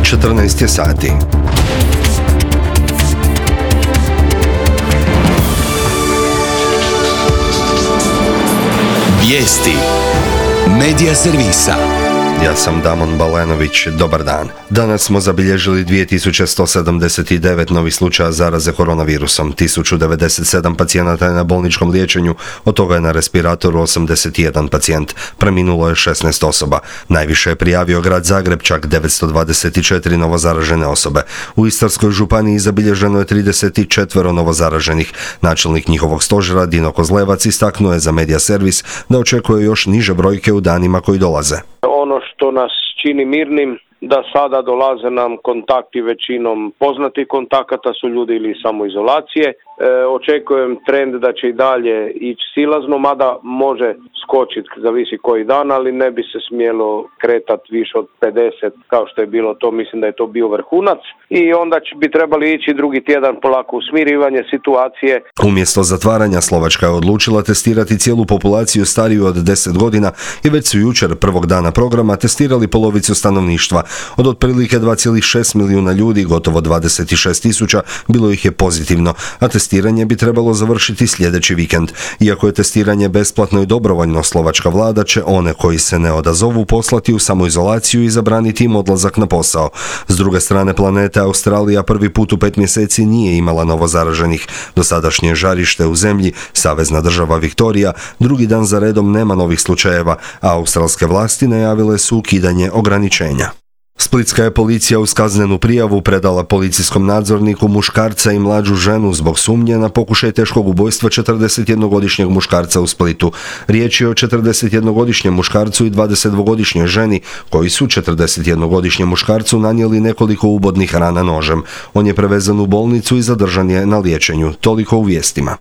14 je sati. Vijesti Medija servisa. Ja sam Damon Balenović, dobar dan. Danas smo zabilježili 2179 novih slučaja zaraze koronavirusom, 1097 pacijenata je na bolničkom liječenju, od toga je na respiratoru 81 pacijent, preminulo je 16 osoba. Najviše je prijavio grad Zagreb, čak 924 novozaražene osobe. U Istarskoj županiji zabilježeno je 34 novozaraženih. Načelnik njihovog stožera Dino Kozlevac istaknuo je za Medija servis da očekuje još niže brojke u danima koji dolaze. Ono što nas čini mirnim, da sada dolaze nam kontakti većinom poznatih kontakata su ljudi ili samoizolacije. Očekujem trend da će i dalje ići silazno, mada može skočiti, zavisi koji dan, ali ne bi se smjelo kretati više od 50 kao što je bilo to, mislim da je to bio vrhunac. I onda bi trebali ići drugi tjedan polako u smirivanje situacije. Umjesto zatvaranja Slovačka je odlučila testirati cijelu populaciju stariju od 10 godina i već su jučer prvog dana programa testirali polovicu stanovništva. Od otprilike 2,6 milijuna ljudi, gotovo 26.000 bilo ih je pozitivno, a testiranje bi trebalo završiti sljedeći vikend. Iako je testiranje besplatno i dobrovoljno, slovačka vlada će one koji se ne odazovu poslati u samoizolaciju i zabraniti im odlazak na posao. S druge strane planete, Australija prvi put u 5 mjeseci nije imala novozaraženih. Dosadašnje žarište u zemlji, savezna država Viktorija, drugi dan za redom nema novih slučajeva, a australske vlasti najavile su ukidanje ograničenja. Splitska je policija uz kaznenu prijavu predala policijskom nadzorniku muškarca i mlađu ženu zbog sumnje na pokušaj teškog ubojstva 41-godišnjeg muškarca u Splitu. Riječ je o 41-godišnjem muškarcu i 22-godišnjoj ženi koji su 41-godišnjem muškarcu nanijeli nekoliko ubodnih rana nožem. On je prevezan u bolnicu i zadržan je na liječenju. Toliko u vijestima.